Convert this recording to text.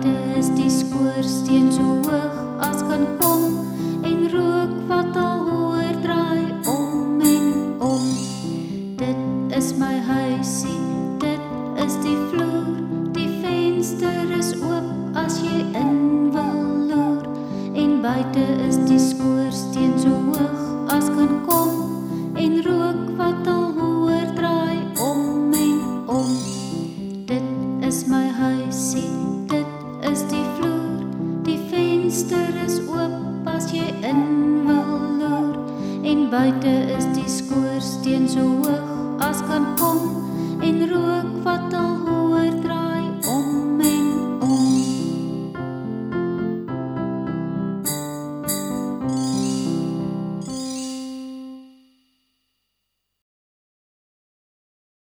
buite is die skoorsteen so hoog as kan kom, en rook wat al hoër draai om en om. Dit is my huisie, dit is die vloer, die venster is oop as jy in wil loer, en buite is die skoorsteen so hoog as kan kom, en rook wat al hoër draai om en om. Dit is my huisie, dit is die vloer, die venster is oop as jy in wil loer, en buite is die skoorsteen so hoog as kan kom,